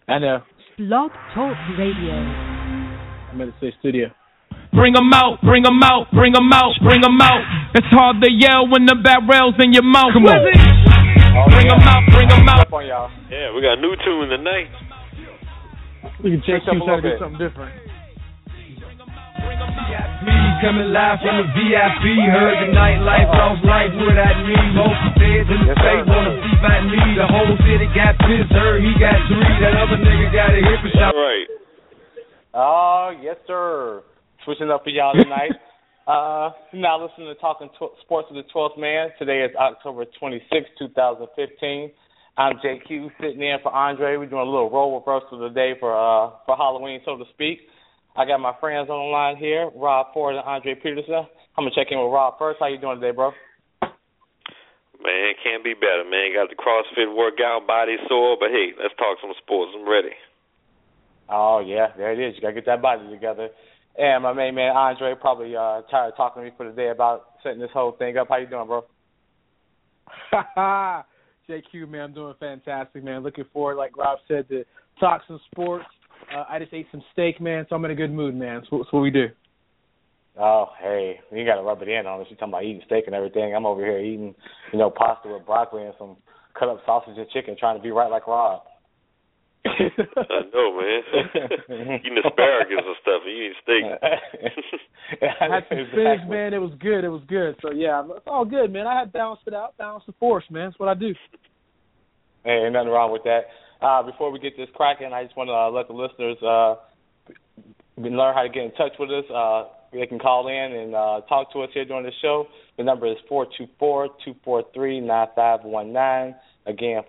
I know. Blog Talk Radio. I'm at the state studio. Bring 'em out, bring 'em out, bring 'em out, bring 'em out. It's hard to yell when the barrel's in your mouth. Come on. Bring 'em out, bring 'em out. Yeah, we got a new tune tonight. We can check trying to do something different. VIP coming live from the VIP. Heard the nightlife, lost life without me. Most feds in the face wanna see by me. The whole city got pissed, heard he got 3. That other nigga got a hip shot. All right. Oh, yes, sir. Switching up for y'all tonight. Now listening to Talking Sports with the 12th Man. Today is October 26, 2015. I'm JQ sitting in for Andre. We're doing a little role reversal today for Halloween, so to speak. I got my friends on the line here, Rob Ford and Andre Peterson. I'm going to check in with Rob first. How you doing today, bro? Man, can't be better, man. Got the CrossFit workout, body sore, but hey, let's talk some sports. I'm ready. Oh, yeah, there it is. You got to get that body together. And my main man, Andre, probably tired of talking to me for the day about setting this whole thing up. How you doing, bro? JQ, man, I'm doing fantastic, man. Looking forward, like Rob said, to talk some sports. I just ate some steak, man, so I'm in a good mood, man. That's what we do. Oh, hey, you got to rub it in on us. You're talking about eating steak and everything. I'm over here eating, pasta with broccoli and some cut-up sausage and chicken, trying to be right like Rob. I know, man. Eating asparagus and stuff, and you eat steak. I had some fish, man. It was good. So, yeah, it's all good, man. I had balanced it out, balanced the force, man. That's what I do. Hey, ain't nothing wrong with that. Before we get this cracking, I just want to let the listeners learn how to get in touch with us. They can call in and talk to us here during the show. The number is 424-243-9519. Again,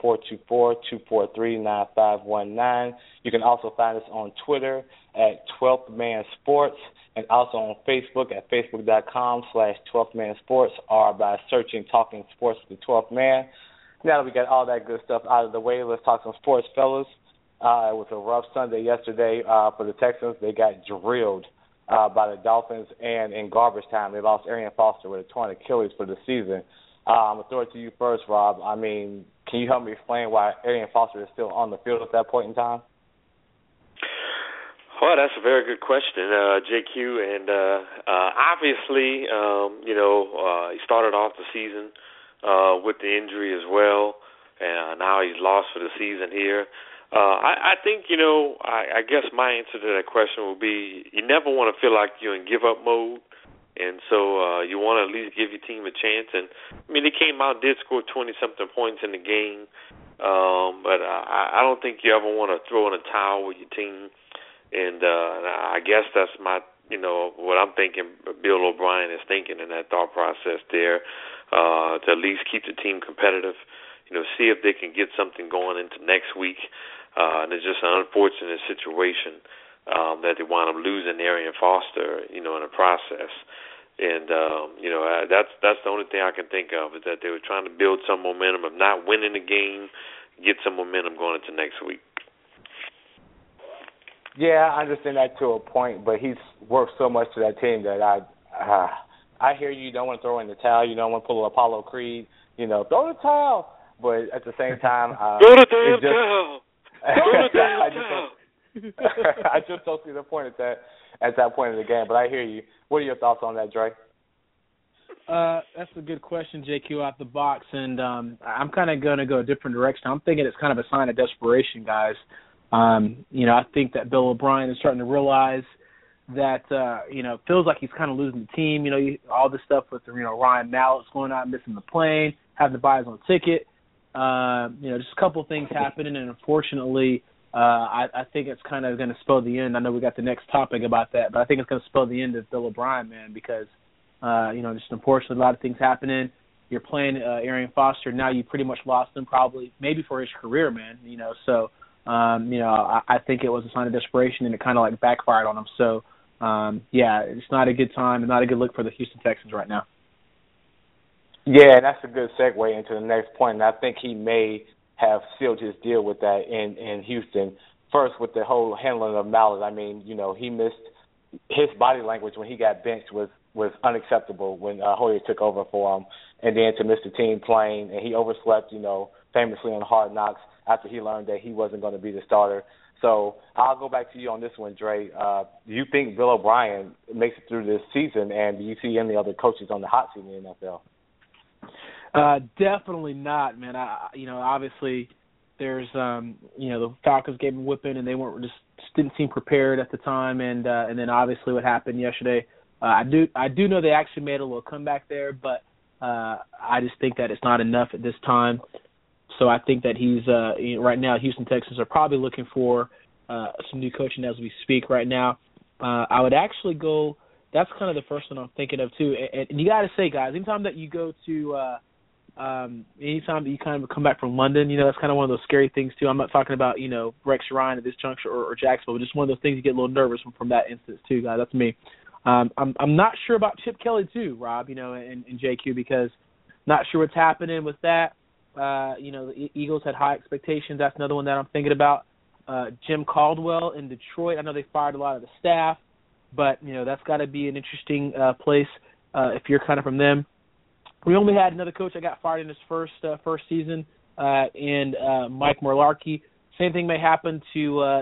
424-243-9519. You can also find us on Twitter at 12th Man Sports and also on Facebook at facebook.com/12th Man Sports or by searching Talking Sports with the 12th Man. Now that we got all that good stuff out of the way, let's talk some sports, fellas. It was a rough Sunday yesterday for the Texans. They got drilled by the Dolphins, and in garbage time, they lost Arian Foster with a torn Achilles for the season. I'm going to throw it to you first, Rob. I mean, can you help me explain why Arian Foster is still on the field at that point in time? Well, that's a very good question, JQ. And obviously, he started off the season with the injury as well, and now he's lost for the season here. I think, I guess my answer to that question will be you never want to feel like you're in give-up mode, and so you want to at least give your team a chance. And, I mean, they came out, did score 20-something points in the game, but I don't think you ever want to throw in a towel with your team. And I guess that's my, what I'm thinking Bill O'Brien is thinking in that thought process there, to at least keep the team competitive, see if they can get something going into next week. And it's just an unfortunate situation that they wound up losing Arian Foster, in the process. And, that's the only thing I can think of is that they were trying to build some momentum of not winning the game, get some momentum going into next week. Yeah, I understand that to a point, but he's worked so much to that team that I hear you don't want to throw in the towel. You don't want to pull Apollo Creed, throw the towel. But at the same time, throw the damn towel. Throw the damn towel. I just don't see the point at that point in the game. But I hear you. What are your thoughts on that, Dre? That's a good question, JQ, out the box, and I'm kind of going to go a different direction. I'm thinking it's kind of a sign of desperation, guys. I think that Bill O'Brien is starting to realize that, feels like he's kind of losing the team. All this stuff with, Ryan Mallett's going out and missing the plane, having to buy his own ticket. Just a couple of things happening, and unfortunately, I think it's kind of going to spell the end. I know we got the next topic about that, but I think it's going to spell the end of Bill O'Brien, man, because, just unfortunately a lot of things happening. You're playing Arian Foster. Now you pretty much lost him probably maybe for his career, man, so – I think it was a sign of desperation, and it kind of like backfired on him. So, it's not a good time and not a good look for the Houston Texans right now. Yeah, and that's a good segue into the next point. And I think he may have sealed his deal with that in Houston. First, with the whole handling of Mallett. I mean, he missed his body language when he got benched was unacceptable when Hoyer took over for him. And then to miss the team playing, and he overslept, famously on Hard Knocks. after he learned that he wasn't going to be the starter. So I'll go back to you on this one, Dre. Do you think Bill O'Brien makes it through this season, and do you see any other coaches on the hot seat in the NFL? Definitely not, man. Obviously there's, the Falcons gave him a whipping, and they just didn't seem prepared at the time, and then obviously what happened yesterday. I do know they actually made a little comeback there, but I just think that it's not enough at this time. So I think that he's right now Houston Texans are probably looking for some new coaching as we speak right now. I would actually go. That's kind of the first one I'm thinking of too. And you got to say, guys, anytime that you go to, anytime that you kind of come back from London, that's kind of one of those scary things too. I'm not talking about Rex Ryan at this juncture or Jacksonville, but just one of those things you get a little nervous from that instance too, guys. That's me. I'm not sure about Chip Kelly too, Rob, and JQ, because not sure what's happening with that. The Eagles had high expectations. That's another one that I'm thinking about. Jim Caldwell in Detroit. I know they fired a lot of the staff, but, that's got to be an interesting place if you're kind of from them. We only had another coach that got fired in his first season, and Mike Mularkey. Same thing may happen to,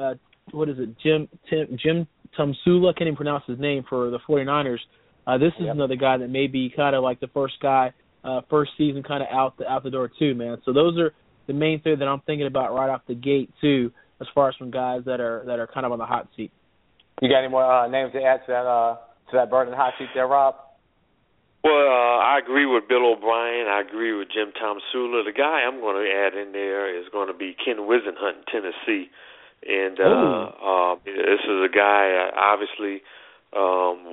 Jim Tomsula. Can't even pronounce his name for the 49ers. This is another guy that may be kind of like the first guy, first season kind of out the door too, man. So those are the main three that I'm thinking about right off the gate too, as far as some guys that are kind of on the hot seat. You got any more names to add to that burning hot seat there, Rob? Well, I agree with Bill O'Brien. I agree with Jim Tomsula. The guy I'm going to add in there is going to be Ken Whisenhunt in Tennessee. And this is a guy, obviously, 1-5,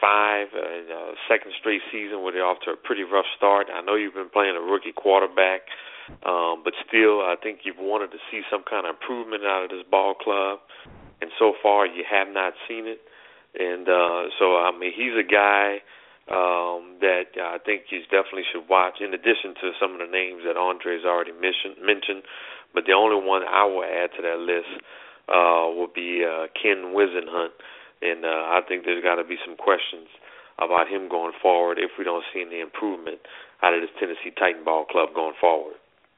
second straight season where they're off to a pretty rough start. I know you've been playing a rookie quarterback, but still, I think you've wanted to see some kind of improvement out of this ball club. And so far, you have not seen it. And he's a guy that I think you definitely should watch, in addition to some of the names that Andre's already mentioned. But the only one I will add to that list will be Ken Whisenhunt. And I think there's got to be some questions about him going forward if we don't see any improvement out of this Tennessee Titan ball club going forward.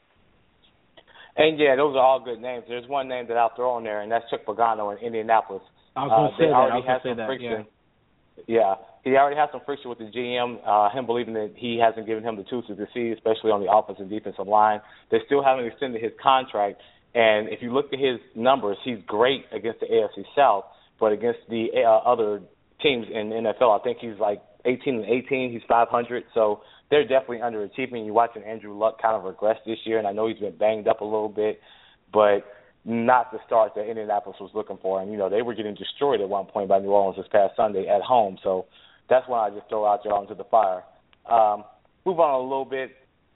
And, yeah, those are all good names. There's one name that I'll throw in there, and that's Chuck Pagano in Indianapolis. I was going to say that. Yeah, he already has some friction with the GM, him believing that he hasn't given him the tools to succeed, especially on the offensive and defensive line. They still haven't extended his contract, and if you look at his numbers, he's great against the AFC South, but against the other teams in the NFL, I think he's like 18-18. He's 500, so they're definitely underachieving. You're watching Andrew Luck kind of regress this year, and I know he's been banged up a little bit, but not the start that Indianapolis was looking for. And, they were getting destroyed at one point by New Orleans this past Sunday at home. So that's one I just throw out there onto the fire. Move on a little bit.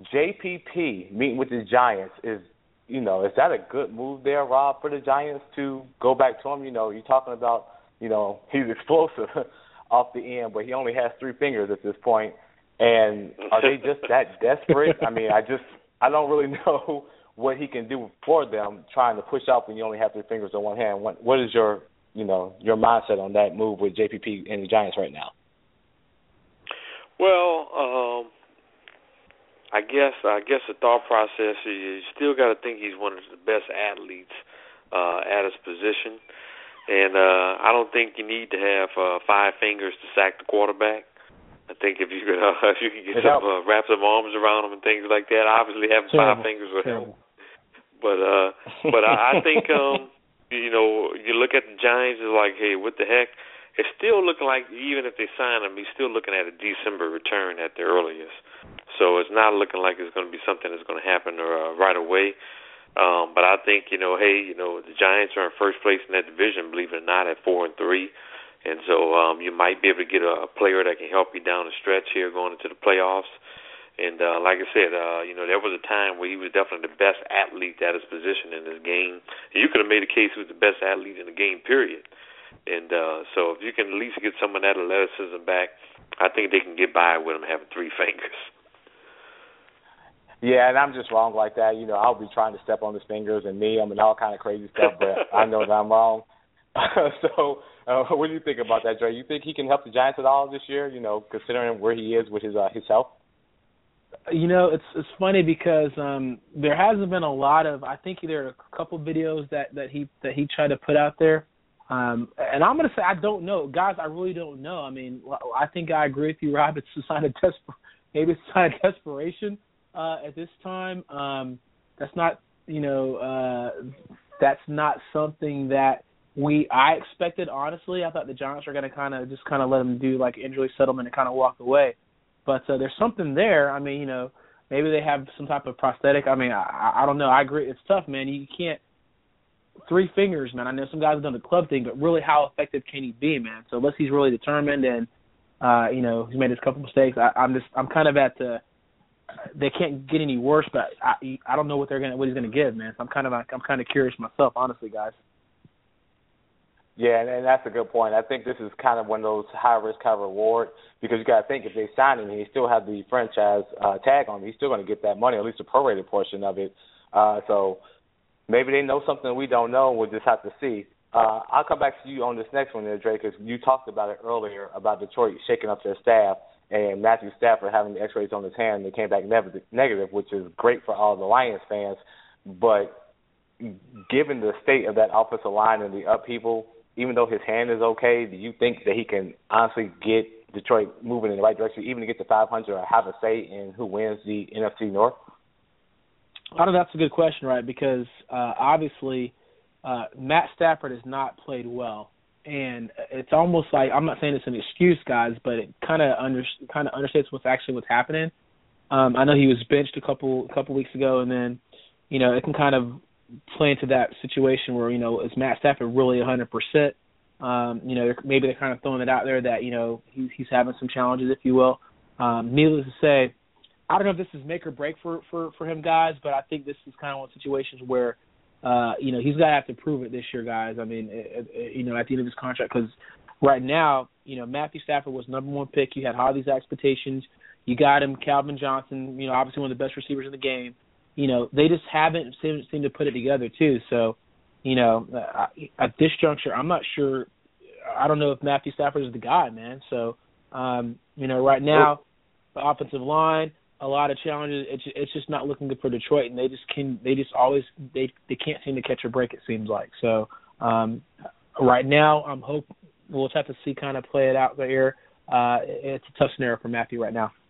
JPP meeting with the Giants is that a good move there, Rob, for the Giants to go back to him? You're talking about, he's explosive off the end, but he only has 3 fingers at this point. And are they just that desperate? I mean, I don't really know what he can do for them, trying to push out when you only have 3 fingers on one hand. What is your mindset on that move with JPP and the Giants right now? Well, I guess the thought process is you still got to think he's one of the best athletes at his position, and I don't think you need to have 5 fingers to sack the quarterback. I think if you could get wrap some arms around him and things like that, obviously having 5 fingers would help. But I think you look at the Giants, it's like, hey, what the heck? It's still looking like, even if they sign him, he's still looking at a December return at the earliest. So it's not looking like it's going to be something that's going to happen right away. But I think the Giants are in first place in that division, believe it or not, at 4-3. And so you might be able to get a player that can help you down the stretch here going into the playoffs. And like I said, there was a time where he was definitely the best athlete at his position in this game. And you could have made a case he was the best athlete in the game, period. And so if you can at least get some of that athleticism back, I think they can get by with him having 3 fingers. Yeah, and I'm just wrong like that. I'll be trying to step on his fingers and knee him and all kind of crazy stuff, but I know that I'm wrong. So what do you think about that, Dre? You think he can help the Giants at all this year, considering where he is with his health? It's funny because there hasn't been a lot of. I think there are a couple videos that he tried to put out there, and I'm gonna say I don't know, guys. I really don't know. I mean, I think I agree with you, Rob. It's a sign of maybe it's a sign of desperation at this time. That's not that's not something that I expected. Honestly, I thought the Giants were gonna kind of let him do like injury settlement and kind of walk away. But there's something there. I mean, maybe they have some type of prosthetic. I mean, I don't know. I agree. It's tough, man. You can't 3 fingers, man. I know some guys have done the club thing, but really, how effective can he be, man? So unless he's really determined and he's made his couple mistakes, I'm kind of at the. They can't get any worse, but I don't know what he's gonna give, man. So I'm kind of curious myself, honestly, guys. Yeah, and that's a good point. I think this is kind of one of those high-risk, high-reward, because you got to think if they sign him and he still have the franchise tag on him, he's still going to get that money, at least a prorated portion of it. So maybe they know something we don't know, and we'll just have to see. I'll come back to you on this next one there, Dre, because you talked about it earlier, about Detroit shaking up their staff and Matthew Stafford having the x-rays on his hand, and they came back negative, which is great for all the Lions fans. But given the state of that offensive line and the upheaval, even though his hand is okay, do you think that he can honestly get Detroit moving in the right direction, even to get to 500 or have a say in who wins the NFC North? I don't know. That's a good question, right? Because obviously Matt Stafford has not played well. And it's almost like, I'm not saying it's an excuse, guys, but it kind of understates what's happening. I know he was benched a couple weeks ago, and then, it can kind of play into that situation where, is Matt Stafford really 100%? Maybe they're kind of throwing it out there that, he's having some challenges, if you will. Needless to say, I don't know if this is make or break for him, guys, but I think this is kind of one of the situations where, he's got to have to prove it this year, guys. I mean, at the end of his contract, because right now, Matthew Stafford was number 1 pick. You had all these expectations. You got him, Calvin Johnson, obviously one of the best receivers in the game. They just haven't seemed to put it together, too. So, at this juncture, I'm not sure. I don't know if Matthew Stafford is the guy, man. So, right now, the offensive line, a lot of challenges. It's just not looking good for Detroit, and they can't seem to catch a break, it seems like. So, right now, I'm hoping we'll just have to see kind of play it out there. It's a tough scenario for Matthew right now.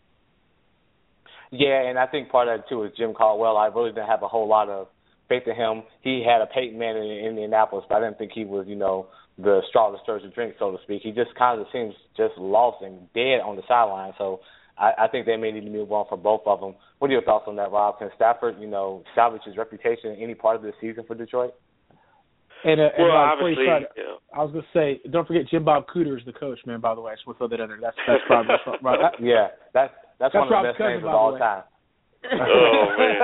Yeah, and I think part of that, too, is Jim Caldwell. I really didn't have a whole lot of faith in him. He had a Peyton Manning in Indianapolis, but I didn't think he was, the straw that stirs the drink, so to speak. He just kind of seems just lost and dead on the sideline. So I think they may need to move on for both of them. What are your thoughts on that, Rob? Can Stafford, salvage his reputation in any part of this season for Detroit? And obviously, I was going to say, don't forget Jim Bob Cooter is the coach, man, by the way. I just want to throw that in there. That's probably right. Yeah, that's one of the best names of all time. Oh, man.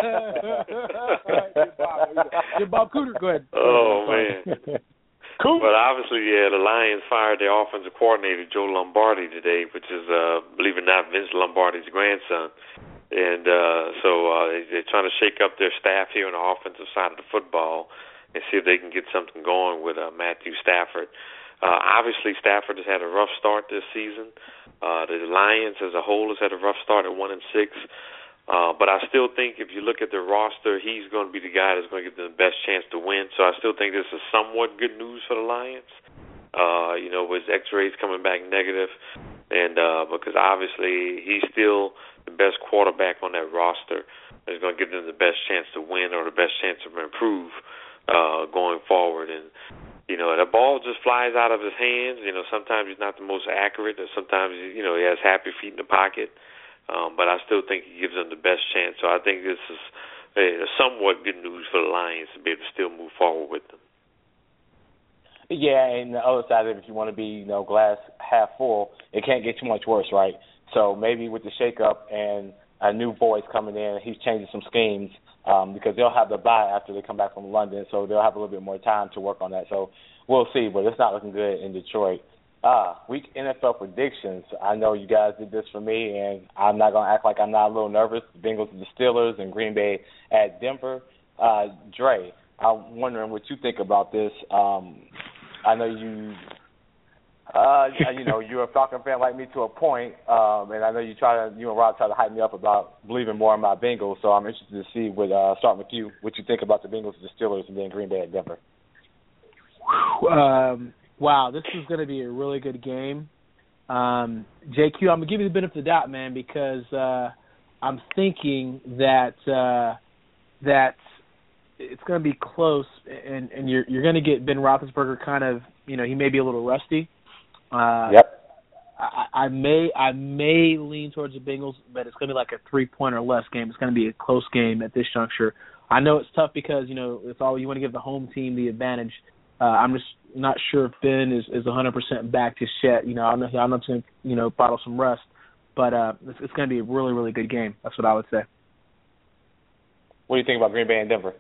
Jim Bob Cooter, go ahead. Oh, man. Cool. But obviously, the Lions fired their offensive coordinator, Joe Lombardi, today, which is, believe it or not, Vince Lombardi's grandson. And so they're trying to shake up their staff here on the offensive side of the football and see if they can get something going with Matthew Stafford. Obviously, Stafford has had a rough start this season. The Lions as a whole has had a rough start at 1-6. But I still think if you look at the roster, he's going to be the guy that's going to give them the best chance to win. So I still think this is somewhat good news for the Lions, with his x-rays coming back negative. And because obviously he's still the best quarterback on that roster. It's going to give them the best chance to win or the best chance to improve going forward. And, the ball just flies out of his hands. Sometimes he's not the most accurate, or sometimes, he has happy feet in the pocket. But I still think he gives them the best chance. So I think this is somewhat good news for the Lions to be able to still move forward with them. Yeah, and the other side of it, if you want to be, glass half full, it can't get too much worse, right? So maybe with the shakeup and a new voice coming in, he's changing some schemes because they'll have the bye after they come back from London, so they'll have a little bit more time to work on that. So we'll see, but it's not looking good in Detroit. Week NFL predictions. I know you guys did this for me, and I'm not going to act like I'm not a little nervous. The Bengals and the Steelers and Green Bay at Denver. Dre, I'm wondering what you think about this. I know You're a Falcon fan like me to a point, and I know you and Rob try to hype me up about believing more in my Bengals. So I'm interested to see starting with you, what you think about the Bengals, the Steelers, and then Green Bay at Denver. Wow, this is going to be a really good game. JQ, I'm gonna give you the benefit of the doubt, man, because I'm thinking that it's going to be close, and you're going to get Ben Roethlisberger kind of, he may be a little rusty. Yep. I may lean towards the Bengals, but it's going to be like a 3-point or less game. It's going to be a close game at this juncture. I know it's tough because it's all you want to give the home team the advantage. I'm just not sure if Ben is 100% back just yet. I know it's going to bottle some rust, but it's going to be a really, really good game. That's what I would say. What do you think about Green Bay and Denver?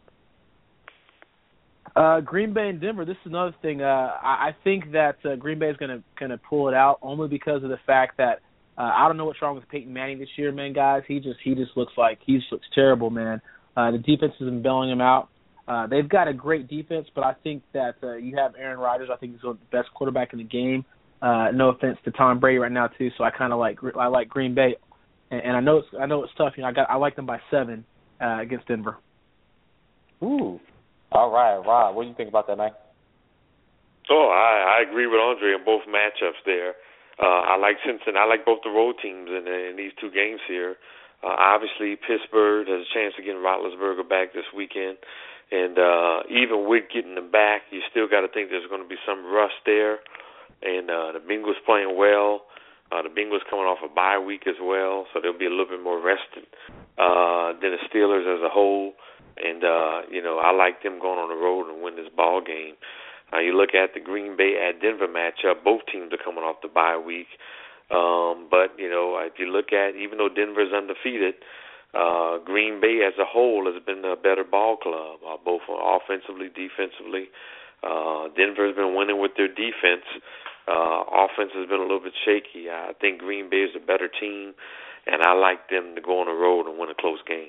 Green Bay and Denver. This is another thing. I think that Green Bay is going to pull it out only because of the fact that I don't know what's wrong with Peyton Manning this year, man, guys. He just looks terrible, man. The defense has been bailing him out. They've got a great defense, but I think that you have Aaron Rodgers. I think he's the best quarterback in the game. No offense to Tom Brady right now too. So I like Green Bay, and I know it's tough. I like them by 7 against Denver. Ooh. All right, Rob, what do you think about that, man? Oh, I agree with Andre in both matchups there. I like Cincinnati. I like both the road teams in these two games here. Obviously, Pittsburgh has a chance of getting Roethlisberger back this weekend. And even with getting them back, you still got to think there's going to be some rust there. And the Bengals playing well. The Bengals coming off a bye week as well, so they'll be a little bit more rested than the Steelers as a whole. And, I like them going on the road and win this ball game. You look at the Green Bay at Denver matchup, both teams are coming off the bye week. But, if you look at, even though Denver's undefeated, Green Bay as a whole has been a better ball club, both offensively, defensively. Denver's been winning with their defense. Offense has been a little bit shaky. I think Green Bay is a better team, and I like them to go on the road and win a close game.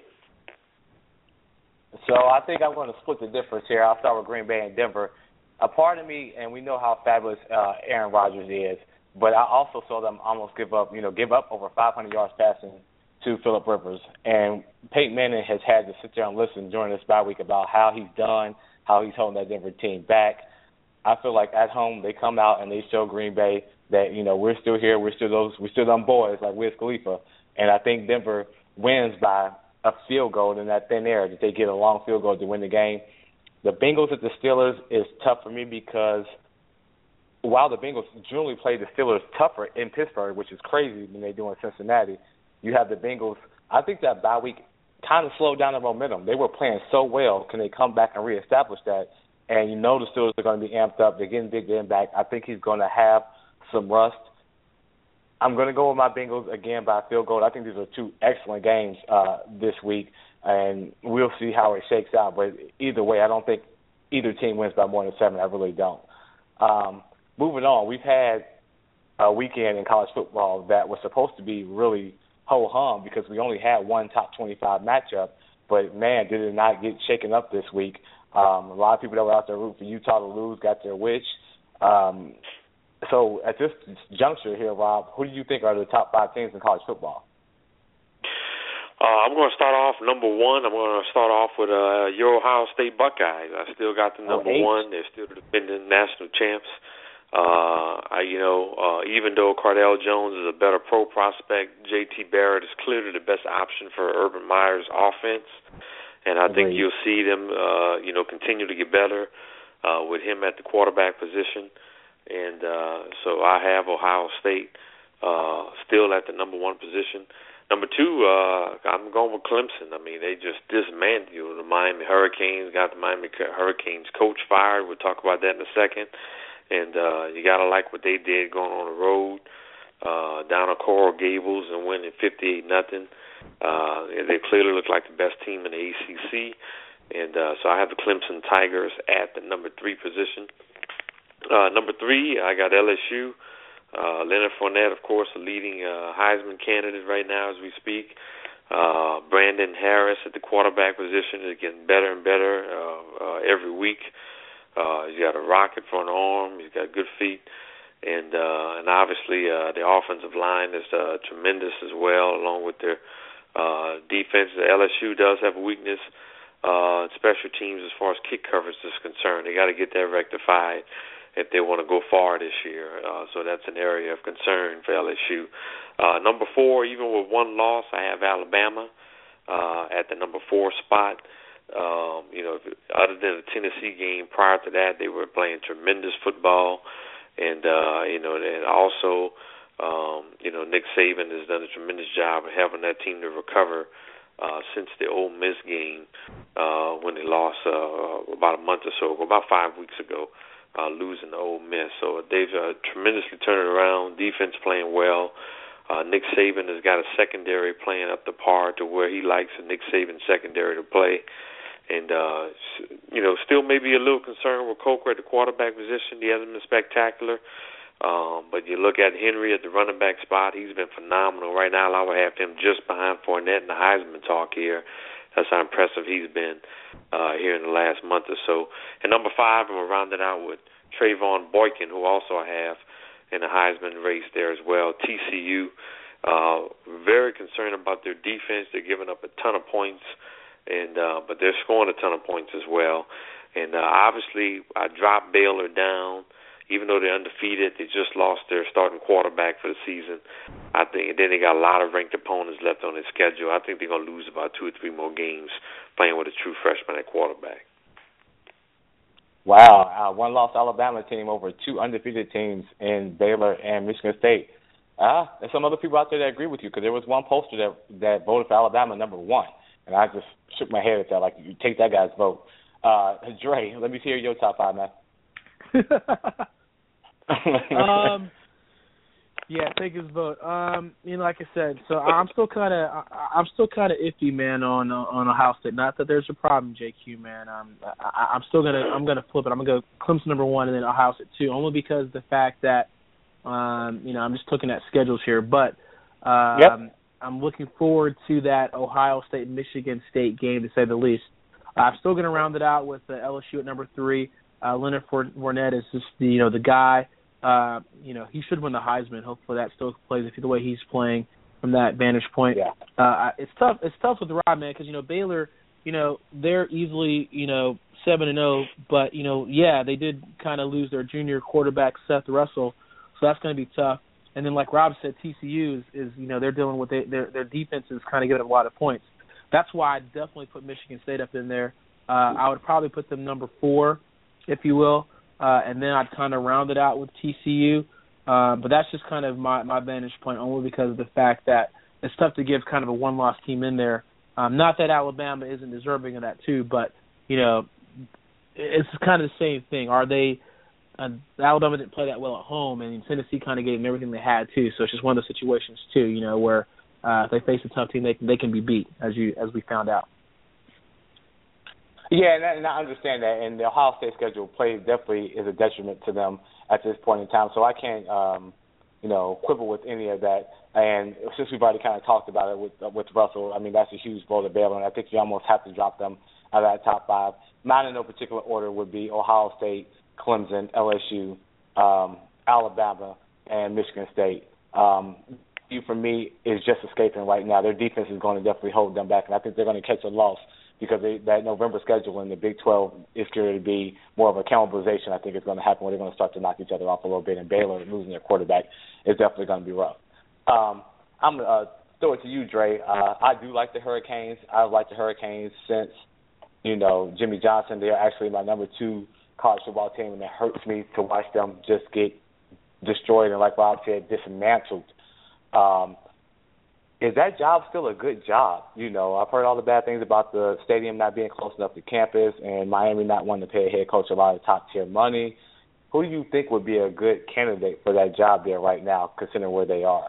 So I think I'm going to split the difference here. I'll start with Green Bay and Denver. A part of me, and we know how fabulous Aaron Rodgers is, but I also saw them almost give up over 500 yards passing to Phillip Rivers. And Peyton Manning has had to sit there and listen during this bye week about how he's done, how he's holding that Denver team back. I feel like at home they come out and they show Green Bay that, we're still here, we're still them boys like Wiz Khalifa. And I think Denver wins by a field goal in that thin air, that they get a long field goal to win the game. The Bengals at the Steelers is tough for me because while the Bengals generally play the Steelers tougher in Pittsburgh, which is crazy than they do in Cincinnati, you have the Bengals. I think that bye week kind of slowed down the momentum. They were playing so well. Can they come back and reestablish that? And the Steelers are going to be amped up. They're getting Big Ben back. I think he's going to have some rust. I'm going to go with my Bengals again by a field goal. I think these are two excellent games this week, and we'll see how it shakes out. But either way, I don't think either team wins by more than 7. I really don't. Moving on, we've had a weekend in college football that was supposed to be really ho-hum because we only had one top 25 matchup, but, man, did it not get shaken up this week. A lot of people that were out there rooting for Utah to lose got their wish. So at this juncture here, Rob, who do you think are the top 5 teams in college football? I'm going to start off number 1. I'm going to start off with your Ohio State Buckeyes. I still got the number 1. They're still the defending national champs. Even though Cardale Jones is a better pro prospect, J.T. Barrett is clearly the best option for Urban Meyer's offense. And I think you'll see them, continue to get better with him at the quarterback position. And so I have Ohio State still at the number 1 position. Number 2, I'm going with Clemson. I mean, they just dismantled the Miami Hurricanes, got the Miami Hurricanes coach fired. We'll talk about that in a second. And you got to like what they did going on the road down at Coral Gables and winning 58-0. They clearly look like the best team in the ACC. And so I have the Clemson Tigers at the number 3 position. Number 3, I got LSU. Leonard Fournette, of course, the leading Heisman candidate right now as we speak. Brandon Harris at the quarterback position is getting better and better every week. He's got a rocket for an arm. He's got good feet. And obviously the offensive line is tremendous as well, along with their defense. The LSU does have a weakness in special teams as far as kick coverage is concerned. They got to get that rectified if they want to go far this year. So that's an area of concern for LSU. Number 4, even with one loss, I have Alabama at the number 4 spot. Other than the Tennessee game, prior to that, they were playing tremendous football. And, and also, Nick Saban has done a tremendous job of having that team to recover since the Ole Miss game when they lost about a month or so ago, about 5 weeks ago, losing to Ole Miss. So they've tremendously turned it around, defense playing well. Nick Saban has got a secondary playing up to par to where he likes a Nick Saban secondary to play. And, still maybe a little concerned with Coker at the quarterback position. He hasn't been spectacular. But you look at Henry at the running back spot, he's been phenomenal. Right now, I would have him just behind Fournette in the Heisman talk here. That's how impressive he's been here in the last month or so. And number 5, I'm going to round it out with Trayvon Boykin, who also I have in the Heisman race there as well. TCU, very concerned about their defense. They're giving up a ton of points. But they're scoring a ton of points as well. And obviously, I dropped Baylor down. Even though they're undefeated, they just lost their starting quarterback for the season. I think, and then they got a lot of ranked opponents left on their schedule. I think they're going to lose about 2 or 3 more games playing with a true freshman at quarterback. Wow, one-loss Alabama team over 2 undefeated teams in Baylor and Michigan State. There's some other people out there that agree with you, because there was one poster that voted for Alabama number 1. And I just shook my head at that, like, you take that guy's vote. Dre, let me hear your top 5, man. Take his vote. Like I said, so I'm still kind of iffy, man, on Ohio State. Not that there's a problem, JQ, man. I'm gonna flip it. I'm gonna go Clemson number 1 and then Ohio State 2, only because of the fact that I'm just looking at schedules here, but I'm looking forward to that Ohio State-Michigan State game, to say the least. I'm still going to round it out with LSU at number 3. Leonard Fournette is just the guy. He should win the Heisman. Hopefully that still plays the way he's playing from that vantage point. Yeah. It's tough. It's tough with Rob, man, because Baylor, they're easily 7-0, but they did kind of lose their junior quarterback Seth Russell, so that's going to be tough. And then, like Rob said, TCU is they're dealing with their defense is kind of giving them a lot of points. That's why I definitely put Michigan State up in there. I would probably put them number 4, if you will, and then I'd kind of round it out with TCU. But that's just kind of my vantage point, only because of the fact that it's tough to give kind of a one-loss team in there. Not that Alabama isn't deserving of that too, but it's kind of the same thing. Are they? Alabama didn't play that well at home, and Tennessee kind of gave them everything they had too. So it's just one of those situations too, where if they face a tough team, they can be beat, as we found out. Yeah, and I understand that. And the Ohio State schedule definitely is a detriment to them at this point in time. So I can't, quibble with any of that. And since we've already kind of talked about it with Russell, I mean, that's a huge blow to Baylor, and I think you almost have to drop them out of that top 5. Mine in no particular order would be Ohio State, Clemson, LSU, Alabama, and Michigan State. For me, is just escaping right now. Their defense is going to definitely hold them back, and I think they're going to catch a loss because that November schedule in the Big 12 is going to be more of a cannibalization. I think it's going to happen where they're going to start to knock each other off a little bit, and Baylor losing their quarterback is definitely going to be rough. I'm going to throw it to you, Dre. I do like the Hurricanes. I've liked the Hurricanes since, Jimmy Johnson. They're actually my number 2 college football team, and it hurts me to watch them just get destroyed and, like Rob said, dismantled. Is that job still a good job? I've heard all the bad things about the stadium not being close enough to campus and Miami not wanting to pay a head coach a lot of top-tier money. Who do you think would be a good candidate for that job there right now, considering where they are?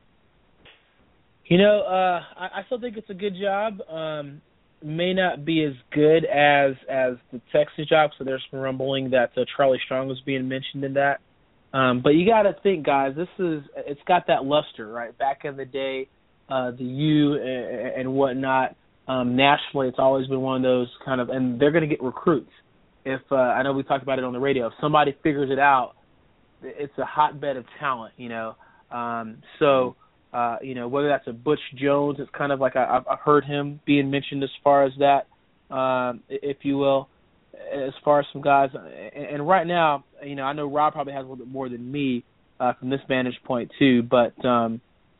I still think it's a good job. May not be as good as the Texas job, so there's some rumbling that Charlie Strong was being mentioned in that. But you got to think, guys, it's got that luster, right? Back in the day, the U and whatnot, nationally, it's always been one of those kind of, and they're going to get recruits. If I know we talked about it on the radio, if somebody figures it out, it's a hotbed of talent, So, whether that's a Butch Jones, it's kind of like I've heard him being mentioned as far as that, if you will, as far as some guys. And right now, I know Rob probably has a little bit more than me from this vantage point too, but I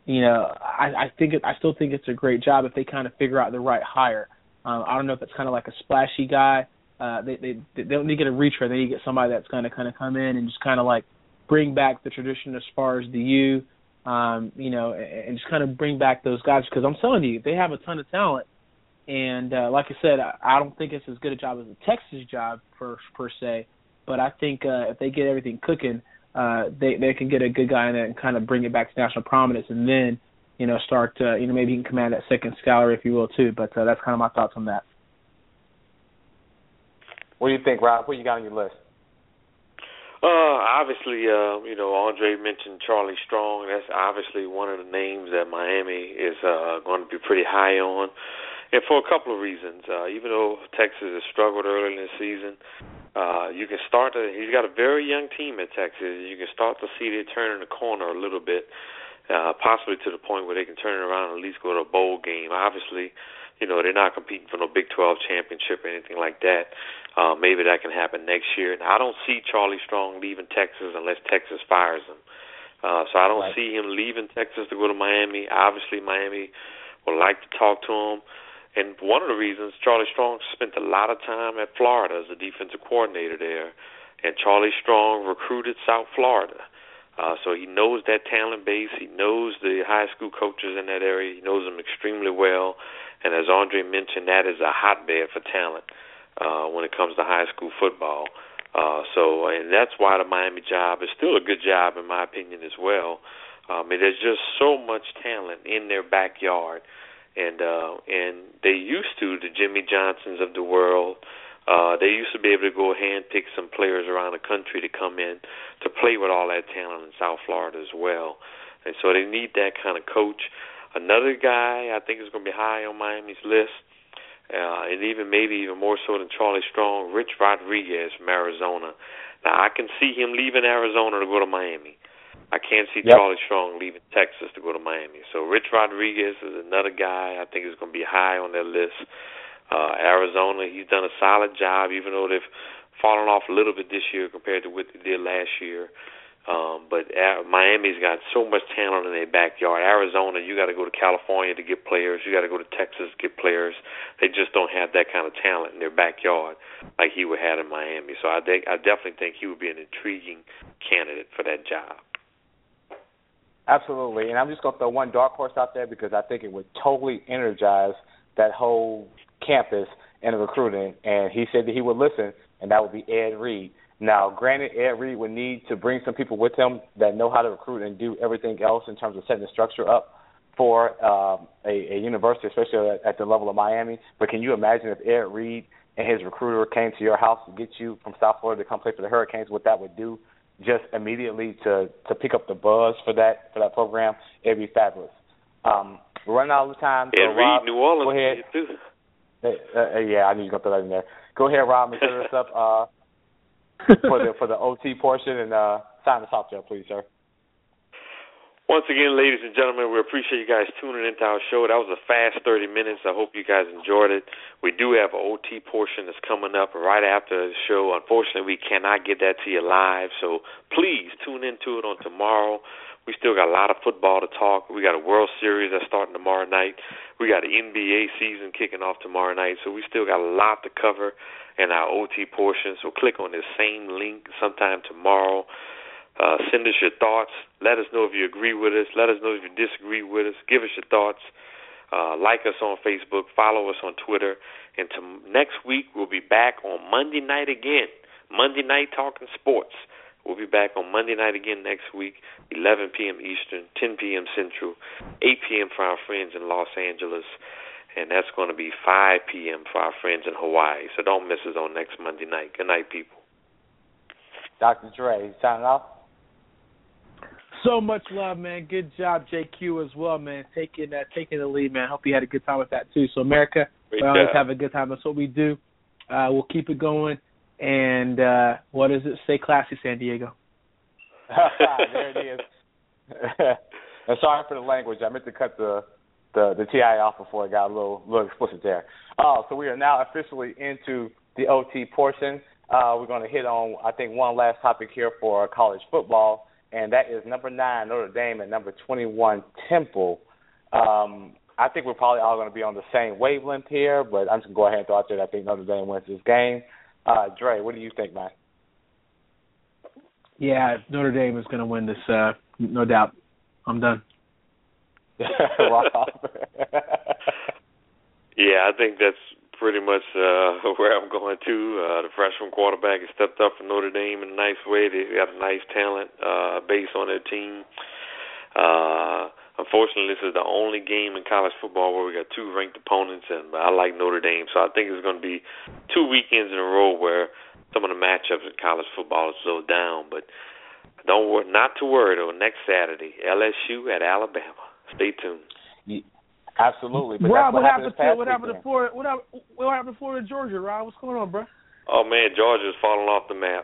still think it's a great job if they kind of figure out the right hire. I don't know if it's kind of like a splashy guy. They don't need to get a retread. They need to get somebody that's going to kind of come in and just kind of like bring back the tradition as far as the U, and just kind of bring back those guys. Because I'm telling you, they have a ton of talent. And like I said, I don't think it's as good a job as the Texas job per se. But I think if they get everything cooking, they can get a good guy in there and kind of bring it back to national prominence, and then start maybe he can command that second salary, if you will, too. But that's kind of my thoughts on that. What do you think, Rob? What you got on your list? Obviously, Andre mentioned Charlie Strong. That's obviously one of the names that Miami is going to be pretty high on, and for a couple of reasons. Even though Texas has struggled early in the season, you can start to. He's got a very young team at Texas. You can start to see they turning the corner a little bit, possibly to the point where they can turn it around and at least go to a bowl game. Obviously, they're not competing for no Big 12 championship or anything like that. Maybe that can happen next year. Now, I don't see Charlie Strong leaving Texas unless Texas fires him. So I don't see him leaving Texas to go to Miami. Obviously, Miami would like to talk to him. And one of the reasons, Charlie Strong spent a lot of time at Florida as a defensive coordinator there. And Charlie Strong recruited South Florida. So he knows that talent base. He knows the high school coaches in that area. He knows them extremely well. And as Andre mentioned, that is a hotbed for talent when it comes to high school football. And that's why the Miami job is still a good job, in my opinion, as well. There's just so much talent in their backyard. And they used to, the Jimmy Johnsons of the world, they used to be able to go handpick some players around the country to come in to play with all that talent in South Florida as well. And so they need that kind of coach. Another guy I think is going to be high on Miami's list, and maybe even more so than Charlie Strong, Rich Rodriguez from Arizona. Now, I can see him leaving Arizona to go to Miami. I can't see Charlie Strong leaving Texas to go to Miami. So Rich Rodriguez is another guy I think is going to be high on their list. Arizona, he's done a solid job, even though they've fallen off a little bit this year compared to what they did last year. But Miami's got so much talent in their backyard. Arizona, you got to go to California to get players. You got to go to Texas to get players. They just don't have that kind of talent in their backyard like he would have in Miami. So I definitely think he would be an intriguing candidate for that job. Absolutely. And I'm just going to throw one dark horse out there because I think it would totally energize that whole campus in recruiting. And he said that he would listen, and that would be Ed Reed. Now, granted, Ed Reed would need to bring some people with him that know how to recruit and do everything else in terms of setting the structure up for a university, especially at the level of Miami. But can you imagine if Ed Reed and his recruiter came to your house to get you from South Florida to come play for the Hurricanes, what that would do just immediately to pick up the buzz for that program? It'd be fabulous. We're running out of time. Ed Reed, New Orleans. Go ahead. Yeah, I knew you were going to throw that in there. Go ahead, Rob, and set us up for the OT portion, and sign us off there, please, sir. Once again, ladies and gentlemen, we appreciate you guys tuning into our show. That was a fast 30 minutes. I hope you guys enjoyed it. We do have an OT portion that's coming up right after the show. Unfortunately, we cannot get that to you live, so please tune into it on tomorrow. We still got a lot of football to talk. We got a World Series that's starting tomorrow night. We got an NBA season kicking off tomorrow night, so we still got a lot to cover in our OT portion. So click on this same link sometime tomorrow. Send us your thoughts. Let us know if you agree with us. Let us know if you disagree with us. Give us your thoughts. Like us on Facebook. Follow us on Twitter. And next week, we'll be back on Monday night again. Monday night talking sports. We'll be back on Monday night again next week, 11 p.m. Eastern, 10 p.m. Central, 8 p.m. for our friends in Los Angeles, and that's going to be 5 p.m. for our friends in Hawaii. So don't miss us on next Monday night. Good night, people. Dr. Dre, signing off. So much love, man. Good job, JQ, as well, man. Taking the lead, man. Hope you had a good time with that, too. So, America, we always have a good time. That's what we do. We'll keep it going. And what is it? Stay classy, San Diego. There it is. And sorry for the language. I meant to cut the TI off before it got a little explicit there. So we are now officially into the OT portion. We're going to hit on, I think, one last topic here for college football, and that is number 9, Notre Dame, and number 21, Temple. I think we're probably all going to be on the same wavelength here, but I'm just going to go ahead and throw out there that I think Notre Dame wins this game. Dre, what do you think, man? Yeah, Notre Dame is going to win this, no doubt. I'm done. Yeah, I think that's pretty much where I'm going to. The freshman quarterback has stepped up for Notre Dame in a nice way. They've got a nice talent base on their team. Unfortunately, this is the only game in college football where we got 2 ranked opponents, and I like Notre Dame. So I think it's going to be 2 weekends in a row where some of the matchups in college football is slowed down. But not to worry, though. Next Saturday, LSU at Alabama. Stay tuned. Yeah, absolutely. But Rob, what happened to Florida, Georgia, Rob? What's going on, bro? Oh, man, Georgia's falling off the map.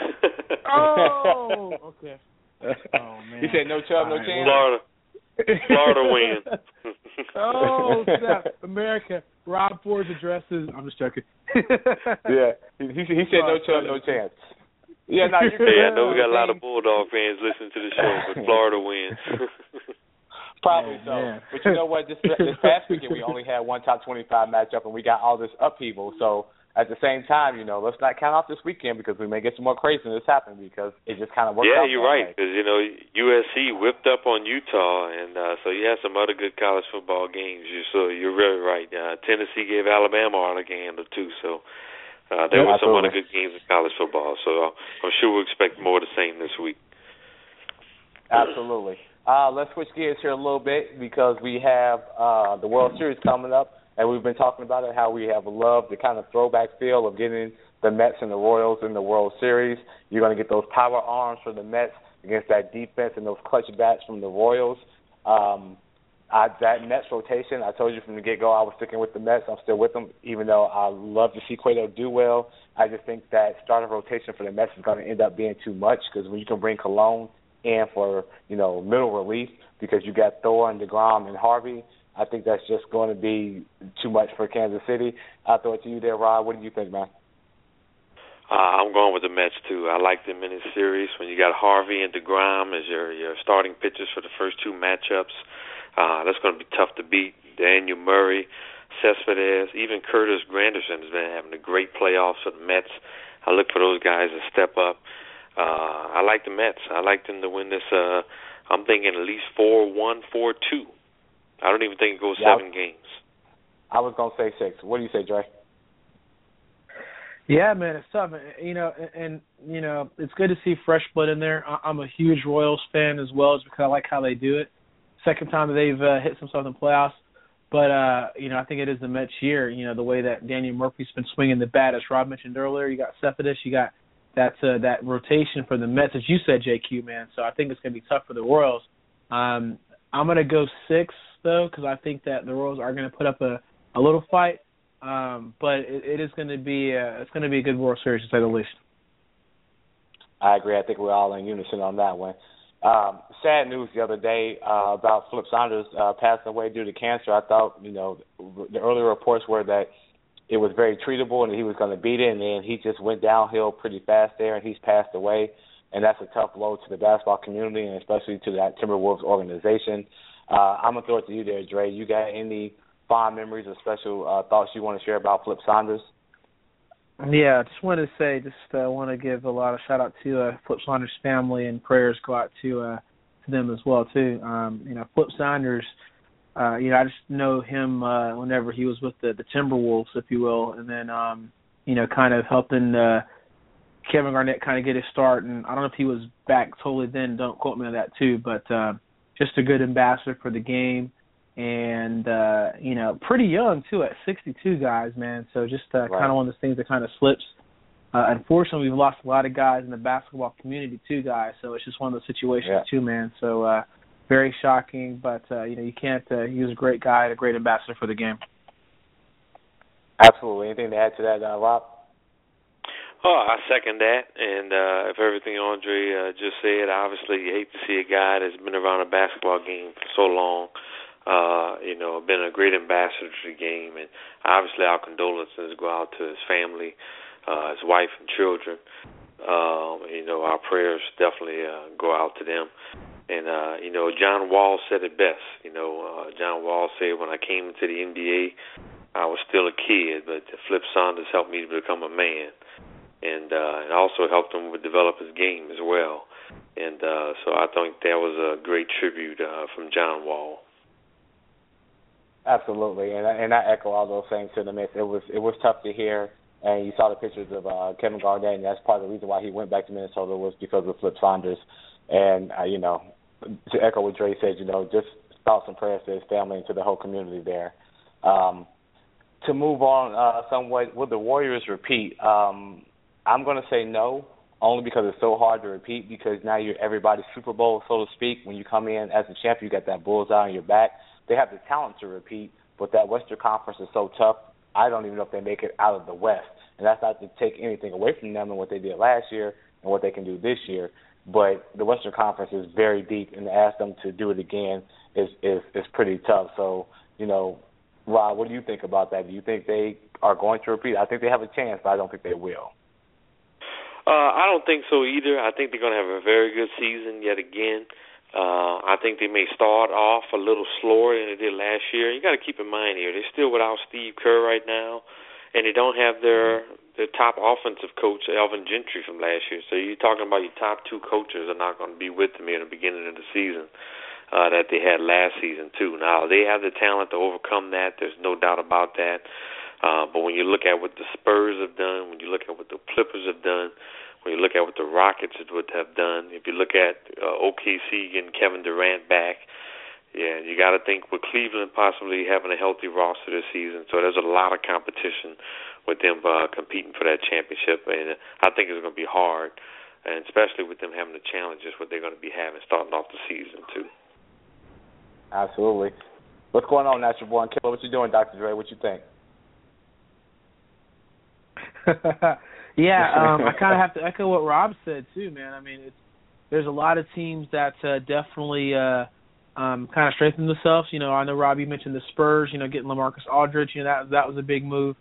Oh, okay. Oh, man. You said no Chubb, no chance? Florida wins. Oh, snap. America. Rob Ford's addresses. I'm just joking. Yeah, he said no Chubb, no chance. Yeah, no, you're good. Yeah, I know we got a lot of Bulldog fans listening to the show, but Florida wins. Probably so. Man. But you know what? This past weekend we only had one top 25 matchup, and we got all this upheaval. So at the same time, let's not count off this weekend because we may get some more craziness happen because it just kind of worked out. Yeah, you're right. Because, USC whipped up on Utah, and so you had some other good college football games. So you're really right. Tennessee gave Alabama a hard handle, too. So there were some other good games in college football. So I'm sure we'll expect more of the same this week. Absolutely. Let's switch gears here a little bit because we have the World Series coming up. And we've been talking about it, how we have loved the kind of throwback feel of getting the Mets and the Royals in the World Series. You're going to get those power arms from the Mets against that defense and those clutch bats from the Royals. That Mets rotation, I told you from the get-go I was sticking with the Mets. I'm still with them, even though I love to see Cueto do well. I just think that starting rotation for the Mets is going to end up being too much because when you can bring Cologne in for, middle relief because you got Thor and DeGrom and Harvey, I think that's just going to be too much for Kansas City. I'll throw it to you there, Rob. What do you think, man? I'm going with the Mets, too. I like them in this series. When you got Harvey and DeGrom as your starting pitchers for the first 2 matchups, that's going to be tough to beat. Daniel Murray, Cespedes, even Curtis Granderson has been having a great playoffs for the Mets. I look for those guys to step up. I like the Mets. I like them to win this. I'm thinking at least 4-1, 4-2. I don't even think it goes 7 games. I was going to say 6. What do you say, Dre? Yeah, man, it's tough. And it's good to see fresh blood in there. I'm a huge Royals fan as well, just because I like how they do it. Second time they've hit some stuff in the playoffs. But, I think it is the Mets year, the way that Daniel Murphy's been swinging the bat. As Rob mentioned earlier, you got Cespedes, you got that rotation for the Mets, as you said, JQ, man. So I think it's going to be tough for the Royals. I'm going to go 6. Though, because I think that the Royals are going to put up a little fight, but it is going to be a good World Series to say the least. I agree. I think we're all in unison on that one. Sad news the other day about Flip Saunders passing away due to cancer. I thought the earlier reports were that it was very treatable and he was going to beat it, and then he just went downhill pretty fast there, and he's passed away. And that's a tough blow to the basketball community and especially to that Timberwolves organization. I'm going to throw it to you there, Dre. You got any fond memories or special thoughts you want to share about Flip Saunders? Yeah, I just wanted to say, want to give a lot of shout-out to Flip Saunders' family, and prayers go out to them as well, too. Flip Saunders, I just know him whenever he was with the Timberwolves, if you will, and then, kind of helping Kevin Garnett kind of get his start. And I don't know if he was back totally then. Don't quote me on that, too, but just a good ambassador for the game, and pretty young too, at 62, guys, man. So just kind of one of those things that kind of slips. Unfortunately, we've lost a lot of guys in the basketball community too, guys. So it's just one of those situations too, man. So very shocking, but you can't. He was a great guy, and a great ambassador for the game. Absolutely. Anything to add to that, Rob? Oh, I second that, and if everything Andre just said, obviously you hate to see a guy that's been around a basketball game for so long, been a great ambassador to the game, and obviously our condolences go out to his family, his wife and children. Our prayers definitely go out to them. And, John Wall said it best. John Wall said, when I came into the NBA, I was still a kid, but Flip Saunders helped me to become a man. And it also helped him develop his game as well. And so I think that was a great tribute from John Wall. Absolutely, and I echo all those same sentiments. It was tough to hear, and you saw the pictures of Kevin Garnett, and that's part of the reason why he went back to Minnesota was because of Flip Saunders. And, to echo what Dre said, just thoughts and prayers to his family and to the whole community there. To move on somewhat, will the Warriors repeat? I'm going to say no, only because it's so hard to repeat, because now you're everybody's Super Bowl, so to speak. When you come in as a champion, you got that bullseye on your back. They have the talent to repeat, but that Western Conference is so tough, I don't even know if they make it out of the West. And that's not to take anything away from them and what they did last year and what they can do this year. But the Western Conference is very deep, and to ask them to do it again is pretty tough. So, Rob, what do you think about that? Do you think they are going to repeat? I think they have a chance, but I don't think they will. I don't think so either. I think they're going to have a very good season yet again. I think they may start off a little slower than they did last year. You got to keep in mind here, they're still without Steve Kerr right now, and they don't have their top offensive coach, Alvin Gentry, from last year. So you're talking about your top two coaches are not going to be with them in the beginning of the season that they had last season, too. Now, they have the talent to overcome that. There's no doubt about that. But when you look at what the Spurs have done, when you look at what the Clippers have done, when you look at what the Rockets would have done, if you look at OKC getting Kevin Durant back, yeah, you got to think with Cleveland possibly having a healthy roster this season. So there's a lot of competition with them competing for that championship, and I think it's going to be hard, and especially with them having the challenges what they're going to be having starting off the season too. Absolutely. What's going on, Natural Born Killer? What you doing, Dr. Dre? What you think? I kind of have to echo what Rob said too, man. I mean, there's a lot of teams that definitely kind of strengthen themselves. I know Rob, you mentioned the Spurs. Getting LaMarcus Aldridge. That was a big move.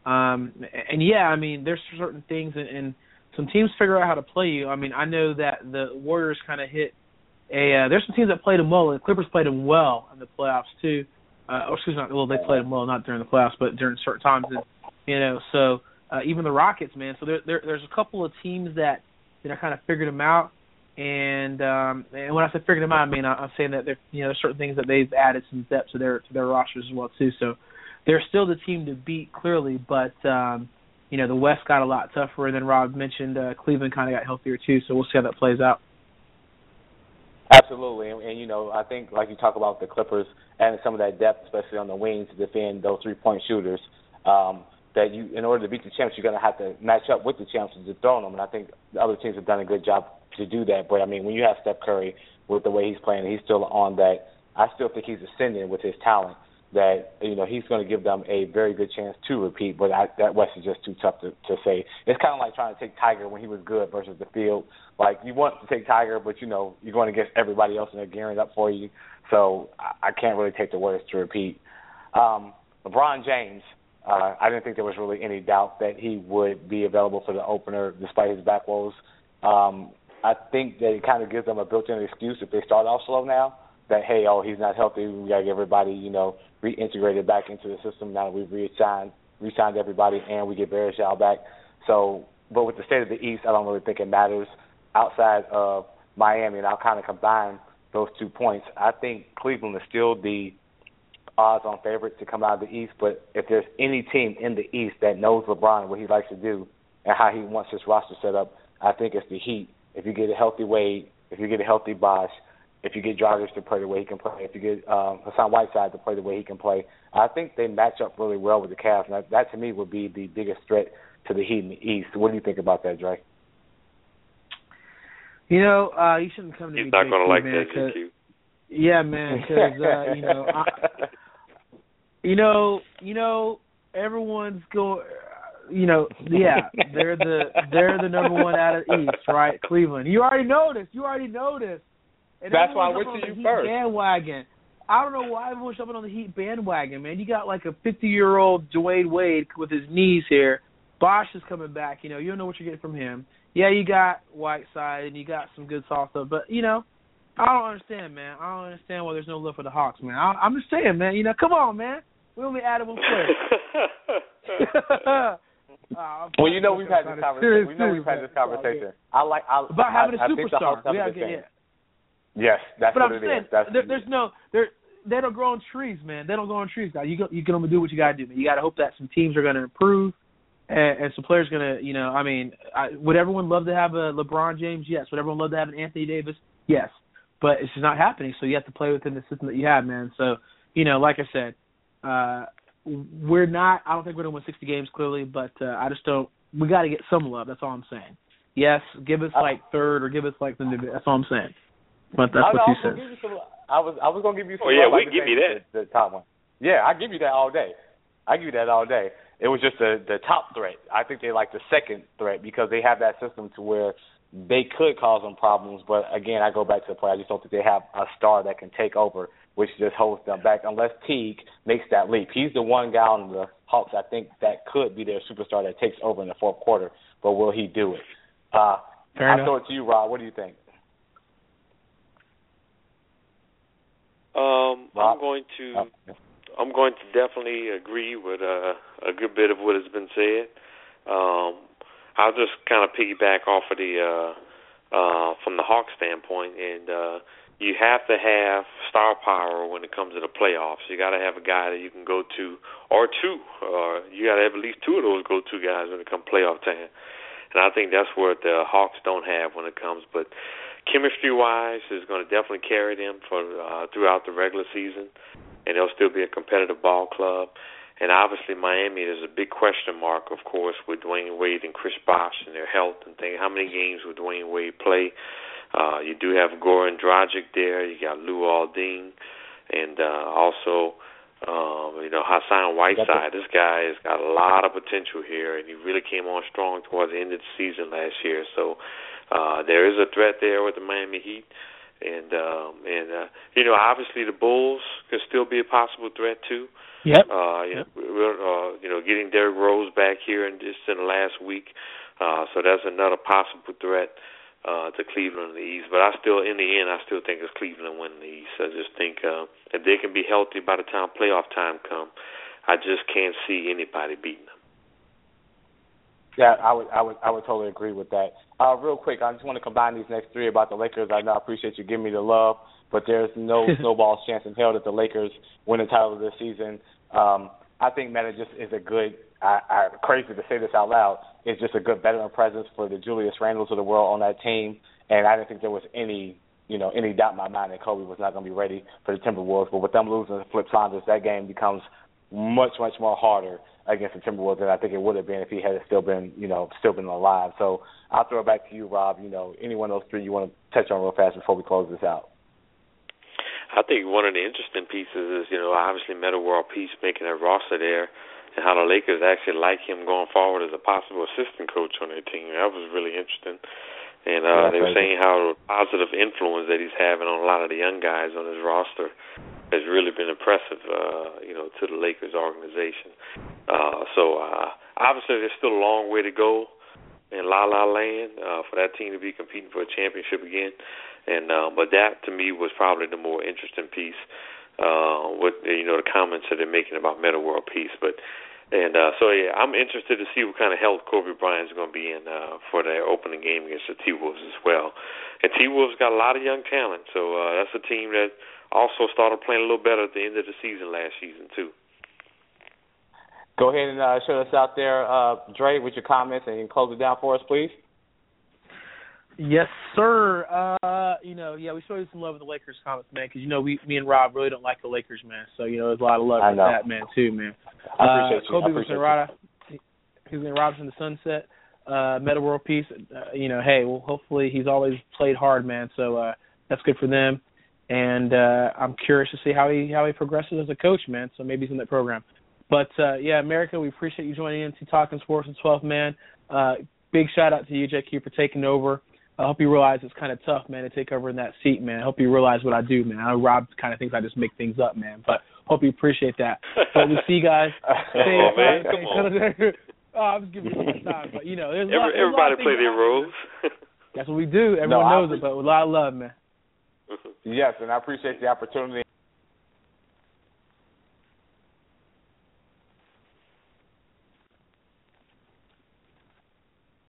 There's certain things, and some teams figure out how to play you. I mean, I know that the Warriors kind of hit there's some teams that played them well, and the Clippers played them well in the playoffs too. They played them well, not during the playoffs, but during certain times. So even the Rockets, man. So there's a couple of teams that kind of figured them out. And when I say figured them out, I mean I'm saying that there's certain things that they've added some depth to their rosters as well too. So they're still the team to beat clearly, but the West got a lot tougher. And then Rob mentioned Cleveland kind of got healthier too. So we'll see how that plays out. Absolutely, and I think like you talk about the Clippers and some of that depth, especially on the wings to defend those 3-point shooters. That you, in order to beat the champs, you're going to have to match up with the champs and dethrone them. And I think the other teams have done a good job to do that. But I mean, when you have Steph Curry with the way he's playing, he's still on that. I still think he's ascending with his talent. That he's going to give them a very good chance to repeat. But that West is just too tough to say. It's kind of like trying to take Tiger when he was good versus the field. Like you want to take Tiger, but you're going against everybody else and they're gearing up for you. So I can't really take the Warriors to repeat. LeBron James. I didn't think there was really any doubt that he would be available for the opener despite his back woes. I think that it kind of gives them a built-in excuse if they start off slow now, that, hey, he's not healthy. We got to get everybody, reintegrated back into the system now that we've re-signed everybody and we get Varejao back. So, but with the state of the East, I don't really think it matters. Outside of Miami, and I'll kind of combine those 2 points, I think Cleveland is still the odds-on favorite to come out of the East, but if there's any team in the East that knows LeBron, what he likes to do, and how he wants his roster set up, I think it's the Heat. If you get a healthy Wade, if you get a healthy Bosh, if you get Dragic to play the way he can play, if you get Hassan Whiteside to play the way he can play, I think they match up really well with the Cavs. And that to me would be the biggest threat to the Heat in the East. What do you think about that, Dre? You shouldn't come to me. He's not going to like man, that, you. Yeah, man, because everyone's going. they're the number one out of the East, right? Cleveland. You already know this. And that's why I went to you first. Bandwagon. I don't know why everyone's jumping on the Heat bandwagon, man. You got like a 50-year-old Dwayne Wade with his knees here. Bosh is coming back. You don't know what you're getting from him. Yeah, you got Whiteside and you got some good soft stuff, but I don't understand, man. I don't understand why there's no love for the Hawks, man. I'm just saying, man. Come on, man. We only added one player. Well, we've had this conversation. About having a superstar. Yes, that's what it is. They don't grow on trees, man. They don't grow on trees, guys. You can only do what you got to do, man. You got to hope that some teams are going to improve and some players are going to, would everyone love to have a LeBron James? Yes. Would everyone love to have an Anthony Davis? Yes. But it's just not happening, so you have to play within the system that you have, man. So, like I said, I don't think we're going to win 60 games, clearly, but we got to get some love. That's all I'm saying. Yes, give us third or give us that's all I'm saying. But that's what you said. I was going to give you some love. Oh, yeah, we give you that. The top one. Yeah, I give you that all day. It was just the top threat. I think they like the second threat because they have that system to where they could cause them problems. But, again, I go back to the play. I just don't think they have a star that can take over, which just holds them back unless Teague makes that leap. He's the one guy on the Hawks I think that could be their superstar that takes over in the fourth quarter. But will he do it? I'll throw it to you, Rob. What do you think? I'm going to definitely agree with a good bit of what has been said. I'll just kind of piggyback off of from the Hawks standpoint, and you have to have star power when it comes to the playoffs. You got to have a guy that you can go to, or two, or you got to have at least two of those go-to guys when it comes playoff time. And I think that's what the Hawks don't have when it comes. But chemistry-wise, is going to definitely carry them for throughout the regular season, and they'll still be a competitive ball club. And obviously Miami, there's a big question mark, of course, with Dwayne Wade and Chris Bosh and their health and things. How many games will Dwayne Wade play? You do have Goran Dragic there. You got Lou Alding, and also Hassan Whiteside. This guy has got a lot of potential here, and he really came on strong towards the end of the season last year. So there is a threat there with the Miami Heat. And obviously the Bulls could still be a possible threat too. Yep. We're getting Derrick Rose back here in the last week, so that's another possible threat to Cleveland in the East. But in the end, I still think it's Cleveland winning the East. I just think if they can be healthy by the time playoff time comes, I just can't see anybody beating them. Yeah, I would totally agree with that. Real quick, I just want to combine these next three about the Lakers. I know I appreciate you giving me the love, but there's no snowball's chance in hell that the Lakers win the title this season. I think, man, it just is a good, crazy to say this out loud, it's just a good veteran presence for the Julius Randles of the world on that team, and I didn't think there was any doubt in my mind that Kobe was not going to be ready for the Timberwolves. But with them losing to Flip Saunders, that game becomes much, much more harder against the Timberwolves than I think it would have been if he had still been alive. So I'll throw it back to you, Rob. Any one of those three you want to touch on real fast before we close this out? I think one of the interesting pieces is, obviously Metta World Peace making a roster there, and how the Lakers actually like him going forward as a possible assistant coach on their team. That was really interesting. And they were saying how positive influence that he's having on a lot of the young guys on his roster has really been impressive, to the Lakers organization. So obviously there's still a long way to go in La La Land for that team to be competing for a championship again. And but that to me was probably the more interesting piece with the comments that they're making about Metta World Peace. I'm interested to see what kind of health Kobe Bryant's going to be in for their opening game against the T-Wolves as well. And T-Wolves got a lot of young talent, so that's a team that also started playing a little better at the end of the season last season too. Go ahead and show us out there, Dre, with your comments, and close it down for us, please. Yes, sir. We show you some love in the Lakers comments, man, because me and Rob really don't like the Lakers, man. So there's a lot of love for that, man, too, man. I appreciate you. Kobe was in Robinson the Sunset, Metta World Peace. Hopefully he's always played hard, man. So that's good for them. And I'm curious to see how he progresses as a coach, man. So maybe he's in that program. But, America, we appreciate you joining in to Talking Sports with 12th Man. Big shout-out to you, JQ, for taking over. I hope you realize it's kind of tough, man, to take over in that seat, man. I hope you realize what I do, man. I know Rob kind of thinks I just make things up, man, but hope you appreciate that. But we'll see you guys. Come on. I'm just giving you some time, but, there's everybody play their roles. That's what we do. Everyone knows it, but with a lot of love, man. Yes, and I appreciate the opportunity.